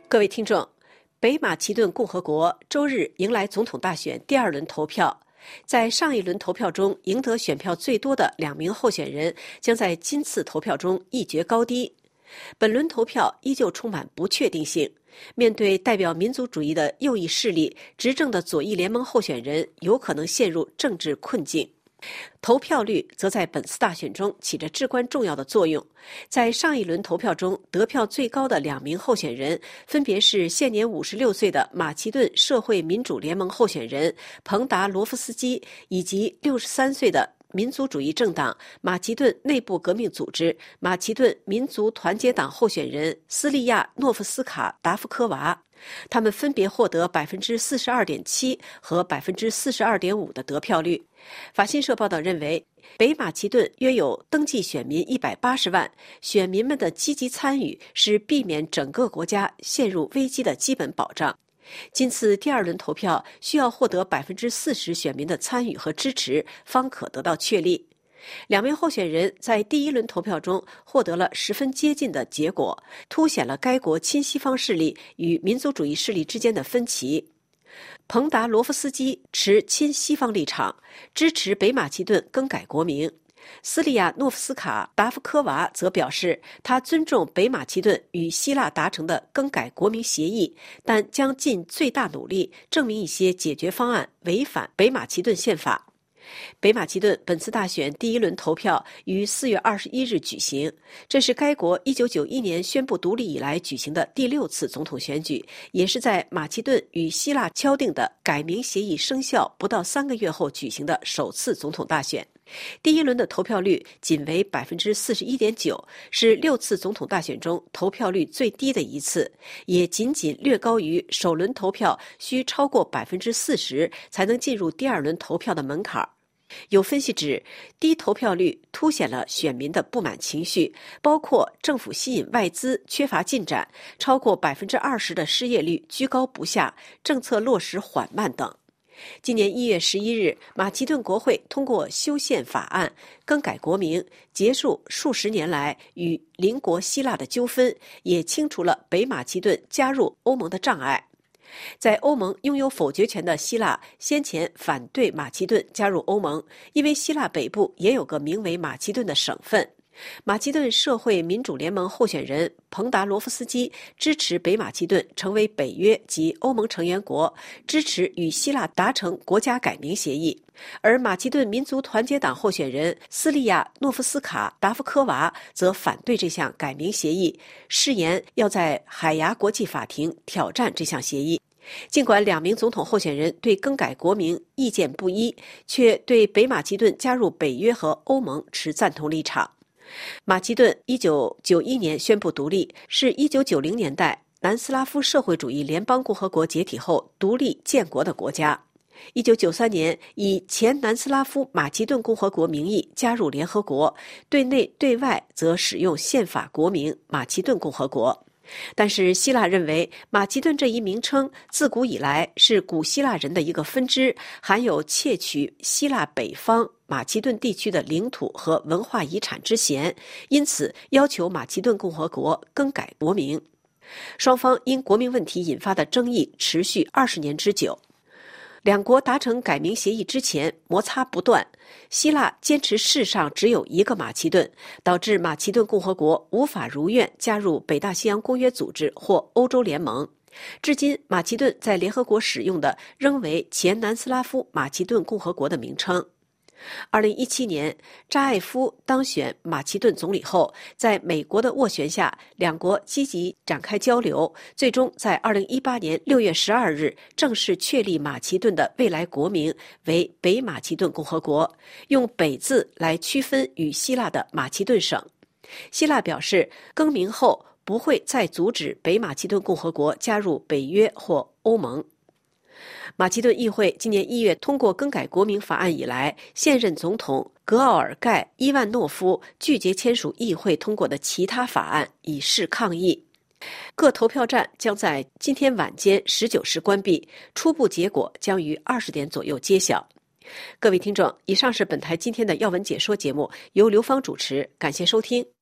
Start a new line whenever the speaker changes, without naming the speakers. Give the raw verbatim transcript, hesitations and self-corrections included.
各位听众，北马其顿共和国周日迎来总统大选第二轮投票。在上一轮投票中赢得选票最多的两名候选人将在今次投票中一决高低。本轮投票依旧充满不确定性，面对代表民族主义的右翼势力，执政的左翼联盟候选人有可能陷入政治困境。投票率则在本次大选中起着至关重要的作用。在上一轮投票中得票最高的两名候选人分别是现年五十六岁的马其顿社会民主联盟候选人彭达罗夫斯基，以及六十三岁的民族主义政党马其顿内部革命组织马其顿民族团结党候选人斯利亚诺夫斯卡达夫科娃。他们分别获得 百分之四十二点七 和 百分之四十二点五 的得票率。法新社报道认为，北马其顿约有登记选民一百八十万，选民们的积极参与是避免整个国家陷入危机的基本保障。今次第二轮投票需要获得 百分之四十 选民的参与和支持，方可得到确立。两名候选人在第一轮投票中获得了十分接近的结果，凸显了该国亲西方势力与民族主义势力之间的分歧。彭达罗夫斯基持亲西方立场，支持北马其顿更改国名。斯利亚诺夫斯卡达夫科娃则表示，他尊重北马其顿与希腊达成的更改国名协议，但将尽最大努力证明一些解决方案违反北马其顿宪法。北马其顿本次大选第一轮投票于四月二十一日举行，这是该国一九九一年宣布独立以来举行的第六次总统选举，也是在马其顿与希腊敲定的改名协议生效不到三个月后举行的首次总统大选。第一轮的投票率仅为 百分之四十一点九， 是六次总统大选中投票率最低的一次，也仅仅略高于首轮投票需超过 百分之四十 才能进入第二轮投票的门槛。有分析指，低投票率凸显了选民的不满情绪，包括政府吸引外资缺乏进展，超过 百分之二十 的失业率居高不下，政策落实缓慢等。今年一月十一日，马其顿国会通过修宪法案，更改国名，结束数十年来与邻国希腊的纠纷，也清除了北马其顿加入欧盟的障碍。在欧盟拥有否决权的希腊先前反对马其顿加入欧盟，因为希腊北部也有个名为马其顿的省份。马其顿社会民主联盟候选人彭达罗夫斯基支持北马其顿成为北约及欧盟成员国，支持与希腊达成国家改名协议。而马其顿民族团结党候选人斯利亚诺夫斯卡达夫科娃则反对这项改名协议，誓言要在海牙国际法庭挑战这项协议。尽管两名总统候选人对更改国名意见不一，却对北马其顿加入北约和欧盟持赞同立场。马其顿一九九一年宣布独立，是一九九零年代南斯拉夫社会主义联邦共和国解体后独立建国的国家。一九九三年以前南斯拉夫马其顿共和国名义加入联合国，对内对外则使用宪法国名马其顿共和国。但是希腊认为马其顿这一名称自古以来是古希腊人的一个分支，含有窃取希腊北方马其顿地区的领土和文化遗产之嫌，因此要求马其顿共和国更改国名。双方因国名问题引发的争议持续二十年之久。两国达成改名协议之前，摩擦不断。希腊坚持世上只有一个马其顿，导致马其顿共和国无法如愿加入北大西洋公约组织或欧洲联盟。至今，马其顿在联合国使用的仍为前南斯拉夫马其顿共和国的名称。二零一七年，扎艾夫当选马其顿总理后，在美国的斡旋下，两国积极展开交流，最终在二零一八年六月十二日正式确立马其顿的未来国名为北马其顿共和国，用北字来区分与希腊的马其顿省。希腊表示，更名后不会再阻止北马其顿共和国加入北约或欧盟。马其顿议会今年一月通过更改国名法案以来，现任总统格奥尔盖·伊万诺夫拒绝签署议会通过的其他法案，以示抗议。各投票站将在今天晚间十九时关闭，初步结果将于二十点左右揭晓。各位听众，以上是本台今天的要闻解说节目，由刘芳主持，感谢收听。